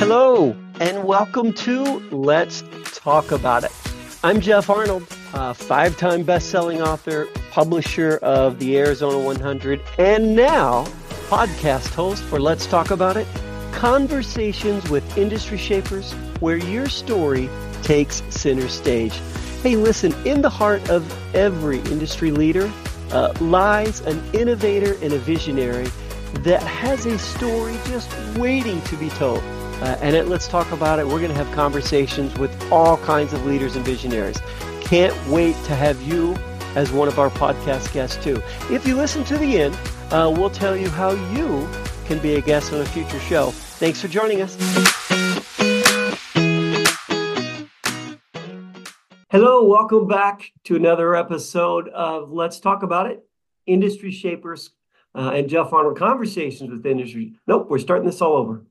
Hello, and welcome to Let's Talk About It. I'm Jeff Arnold, a five-time best-selling author, publisher of the Arizona 100, and now podcast host for Let's Talk About It, conversations with industry shapers where your story takes center stage. Hey, listen, in the heart of every industry leader lies an innovator and a visionary that has a story just waiting to be told. And at Let's Talk About It, we're going to have conversations with all kinds of leaders and visionaries. Can't wait to have you as one of our podcast guests too. If you listen to the end, we'll tell you how you can be a guest on a future show. Thanks for joining us. Hello, welcome back to another episode of Let's Talk About It, Industry Shapers and Jeff Arnold Conversations with Industry. Nope, we're starting this all over.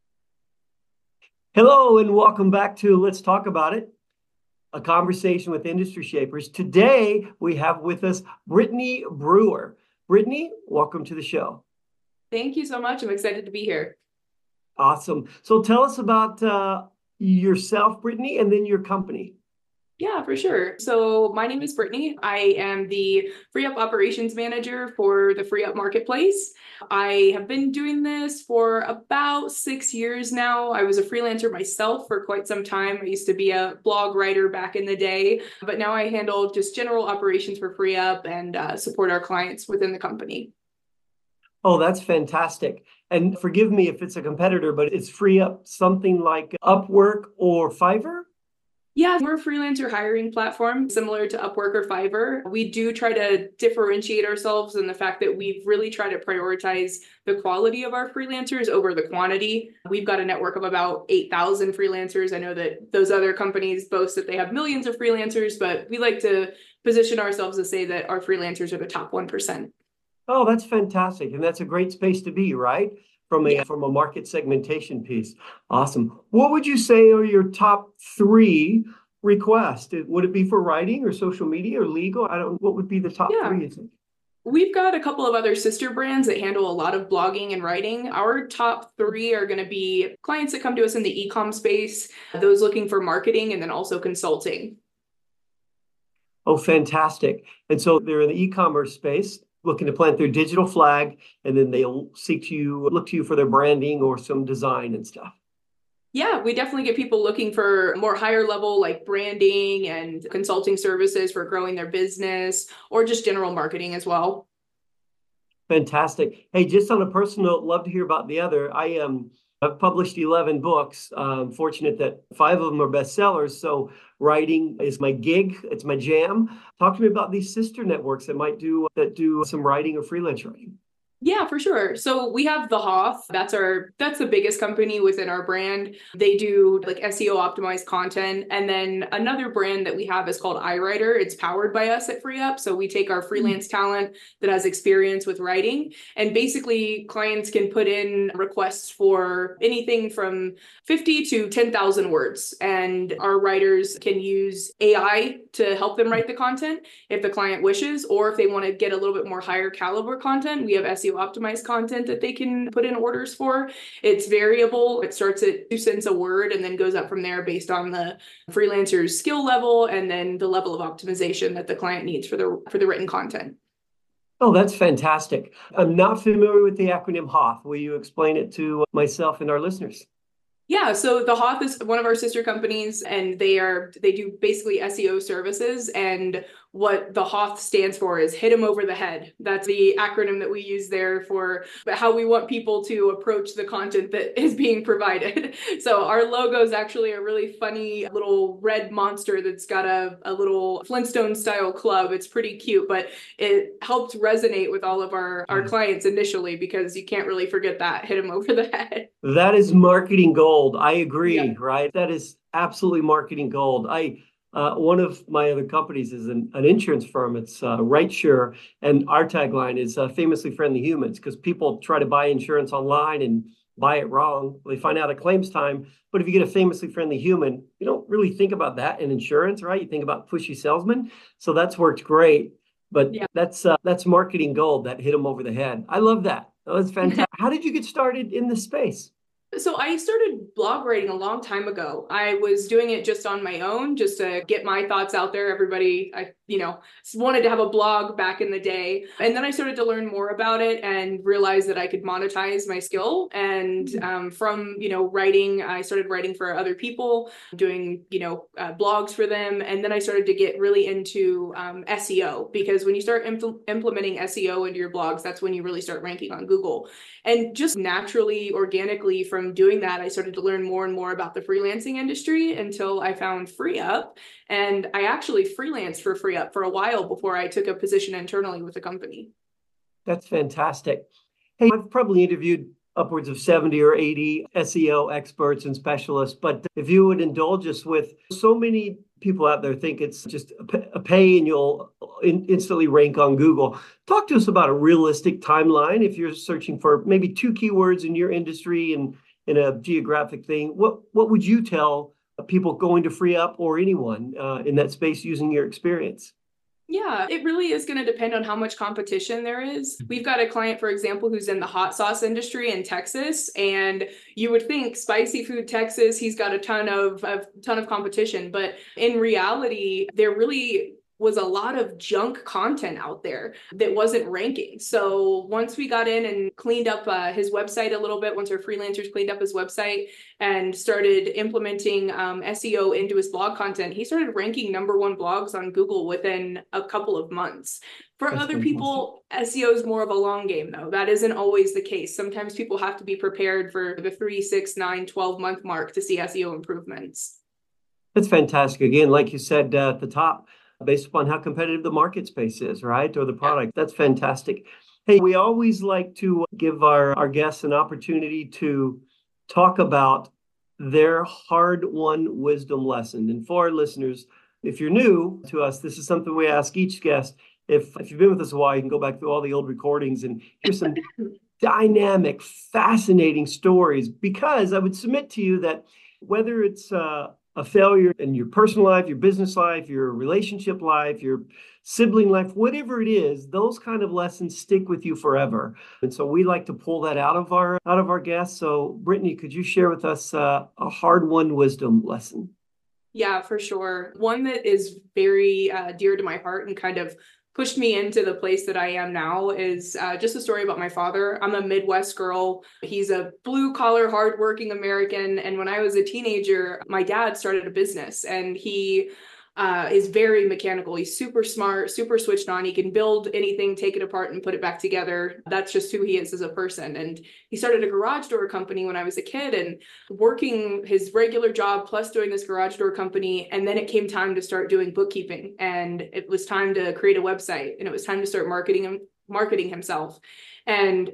Hello, and welcome back to Let's Talk About It, a conversation with industry shapers. Today, we have with us Brittany Brewer. Brittany, welcome to the show. Thank you so much. I'm excited to be here. Awesome. So tell us about yourself, Brittany, and then your company. Yeah, for sure. So my name is Brittany. I am the FreeUp Operations Manager for the FreeUp Marketplace. I have been doing this for about 6 years now. I was a freelancer myself for quite some time. I used to be a blog writer back in the day, but now I handle just general operations for FreeUp and support our clients within the company. Oh, that's fantastic. And forgive me if it's a competitor, but it's FreeUp something like Upwork or Fiverr? Yeah, we're a freelancer hiring platform similar to Upwork or Fiverr. We do try to differentiate ourselves in the fact that we've really tried to prioritize the quality of our freelancers over the quantity. We've got a network of about 8,000 freelancers. I know that those other companies boast that they have millions of freelancers, but we like to position ourselves to say that our freelancers are the top 1%. Oh, that's fantastic. And that's a great space to be, right? From a market segmentation piece. Awesome. What would you say are your top 3 requests? Would it be for writing or social media or legal? What would be the top 3, you think? We've got a couple of other sister brands that handle a lot of blogging and writing. Our top 3 are going to be clients that come to us in the e-com space, those looking for marketing, and then also consulting. Oh, fantastic. And so they're in the e-commerce space, looking to plant their digital flag, and then they'll look to you for their branding or some design and stuff. Yeah, we definitely get people looking for more higher level like branding and consulting services for growing their business or just general marketing as well. Fantastic. Hey, just on a personal note, love to hear about the other. I've published 11 books. I'm fortunate that 5 of them are bestsellers. So writing is my gig. It's my jam. Talk to me about these sister networks that do some writing or freelance writing. Yeah, for sure. So we have The Hoth. That's the biggest company within our brand. They do like SEO optimized content. And then another brand that we have is called iWriter. It's powered by us at FreeUp. So we take our freelance talent that has experience with writing, and basically clients can put in requests for anything from 50 to 10,000 words. And our writers can use AI to help them write the content if the client wishes, or if they want to get a little bit more higher caliber content, we have SEO optimized content that they can put in orders for. It's variable. It starts at 2 cents a word and then goes up from there based on the freelancer's skill level and then the level of optimization that the client needs for the written content. Oh, that's fantastic. I'm not familiar with the acronym Hoth. Will you explain it to myself and our listeners? Yeah, so The Hoth is one of our sister companies, and they do basically SEO services. And what The Hoth stands for is hit them over the head. That's the acronym that we use there for how we want people to approach the content that is being provided. So our logo is actually a really funny little red monster that's got a little Flintstone style club. It's pretty cute, but it helped resonate with all of our clients initially because you can't really forget that hit them over the head. That is marketing gold. I agree, Yeah. right? That is absolutely marketing gold. One of my other companies is an insurance firm. It's RightSure, and our tagline is famously friendly humans, because people try to buy insurance online and buy it wrong. They find out at claims time. But if you get a famously friendly human, you don't really think about that in insurance, right? You think about pushy salesmen. So that's worked great. But that's marketing gold, that hit them over the head. I love that. That was fantastic. How did you get started in this space? So I started blog writing a long time ago. I was doing it just on my own, just to get my thoughts out there. Everybody, wanted to have a blog back in the day. And then I started to learn more about it and realized that I could monetize my skill. And from, writing, I started writing for other people, doing, blogs for them. And then I started to get really into SEO, because when you start implementing SEO into your blogs, that's when you really start ranking on Google. And just naturally, organically, from doing that, I started to learn more and more about the freelancing industry until I found FreeUp. And I actually freelanced for FreeUp for a while before I took a position internally with the company. That's fantastic. Hey, I've probably interviewed upwards of 70 or 80 SEO experts and specialists, but if you would indulge us with, so many people out there think it's just a pay and you'll instantly rank on Google. Talk to us about a realistic timeline. If you're searching for maybe two keywords in your industry and in a geographic thing, what would you tell people going to FreeUp or anyone in that space using your experience? Yeah, it really is going to depend on how much competition there is. We've got a client, for example, who's in the hot sauce industry in Texas, and you would think spicy food Texas, he's got a ton of competition, but in reality, there really was a lot of junk content out there that wasn't ranking. So once we got in and cleaned up his website a little bit, once our freelancers cleaned up his website and started implementing SEO into his blog content, he started ranking #1 blogs on Google within a couple of months. For That's other fantastic. people, SEO is more of a long game, though. That isn't always the case. Sometimes people have to be prepared for the 3, 6, 9, 12-month mark to see SEO improvements. That's fantastic. Again, like you said at the top, based upon how competitive the market space is, right? Or the Yeah. product. That's fantastic. Hey, we always like to give our guests an opportunity to talk about their hard-won wisdom lesson. And for our listeners, if you're new to us, this is something we ask each guest. If you've been with us a while, you can go back through all the old recordings and hear some dynamic, fascinating stories. Because I would submit to you that whether it's a failure in your personal life, your business life, your relationship life, your sibling life, whatever it is, those kind of lessons stick with you forever. And so we like to pull that out of our guests. So Brittany, could you share with us a hard-won wisdom lesson? Yeah, for sure. One that is very dear to my heart and kind of pushed me into the place that I am now is just a story about my father. I'm a Midwest girl. He's a blue collar, hardworking American. And when I was a teenager, my dad started a business, and he is very mechanical. He's super smart, super switched on. He can build anything, take it apart, and put it back together. That's just who he is as a person. And he started a garage door company when I was a kid, and working his regular job plus doing this garage door company. And then it came time to start doing bookkeeping, and it was time to create a website, and it was time to start marketing himself. And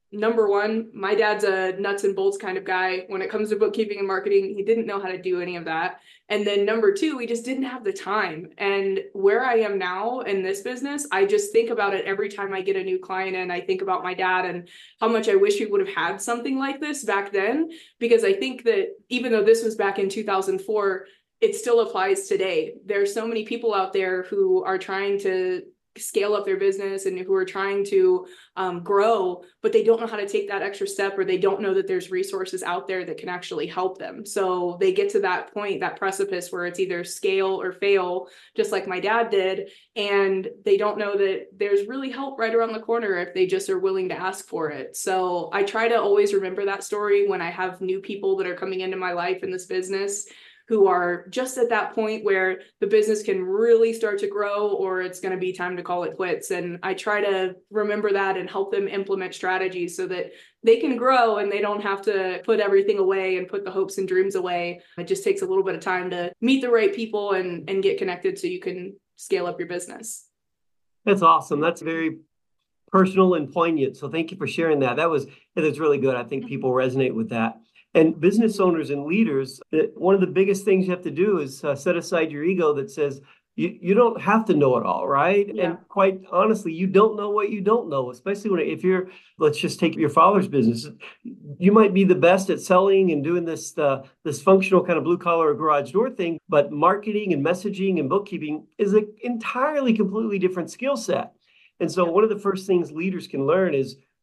#1, my dad's a nuts and bolts kind of guy. When it comes to bookkeeping and marketing, he didn't know how to do any of that. And then #2, we just didn't have the time. And where I am now in this business, I just think about it every time I get a new client, and I think about my dad and how much I wish we would have had something like this back then. Because I think that even though this was back in 2004, it still applies today. There's so many people out there who are trying to scale up their business and who are trying to grow, but they don't know how to take that extra step, or they don't know that there's resources out there that can actually help them. So they get to that point, that precipice where it's either scale or fail, just like my dad did. And they don't know that there's really help right around the corner if they just are willing to ask for it. So I try to always remember that story when I have new people that are coming into my life in this business, who are just at that point where the business can really start to grow, or it's going to be time to call it quits. And I try to remember that and help them implement strategies so that they can grow and they don't have to put everything away and put the hopes and dreams away. It just takes a little bit of time to meet the right people and get connected so you can scale up your business. That's awesome. That's very personal and poignant. So thank you for sharing that. That's really good. I think people resonate with that. And business owners and leaders, one of the biggest things you have to do is set aside your ego that says you don't have to know it all, right? Yeah. And quite honestly, you don't know what you don't know, especially if let's just take your father's business. You might be the best at selling and doing this functional kind of blue collar garage door thing, but marketing and messaging and bookkeeping is an entirely completely different skill set. And so one of the first things leaders can learn is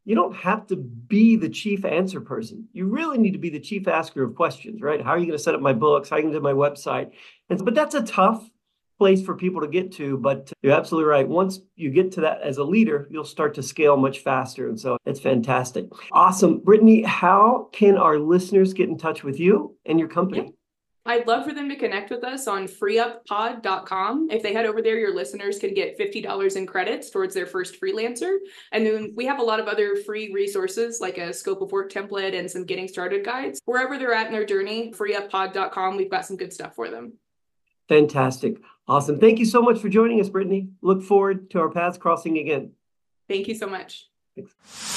you don't have to be the chief answer person. You really need to be the chief asker of questions, right? How are you going to set up my books? How are you going to do my website? But that's a tough place for people to get to. But you're absolutely right. Once you get to that as a leader, you'll start to scale much faster. And so it's fantastic. Awesome. Brittany, how can our listeners get in touch with you and your company? Yeah. I'd love for them to connect with us on freeuppod.com. If they head over there, your listeners can get $50 in credits towards their first freelancer. And then we have a lot of other free resources like a scope of work template and some getting started guides. Wherever they're at in their journey, freeuppod.com, we've got some good stuff for them. Fantastic. Awesome. Thank you so much for joining us, Brittany. Look forward to our paths crossing again. Thank you so much. Thanks.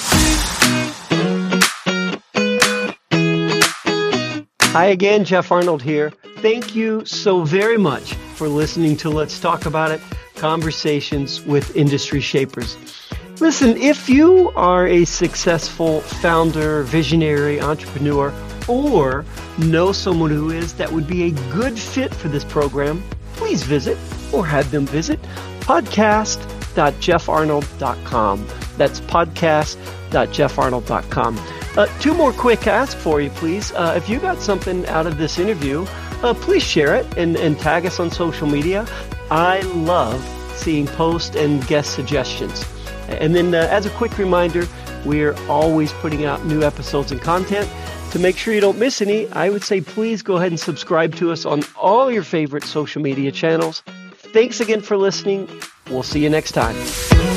Hi again, Jeff Arnold here. Thank you so very much for listening to Let's Talk About It, Conversations with Industry Shapers. Listen, if you are a successful founder, visionary, entrepreneur, or know someone who is, that would be a good fit for this program, please visit or have them visit podcast.jeffarnold.com. That's podcast.jeffarnold.com. Two more quick asks for you, please. If you got something out of this interview, please share it and tag us on social media. I love seeing post and guest suggestions. And then as a quick reminder, we're always putting out new episodes and content. To make sure you don't miss any, I would say please go ahead and subscribe to us on all your favorite social media channels. Thanks again for listening. We'll see you next time.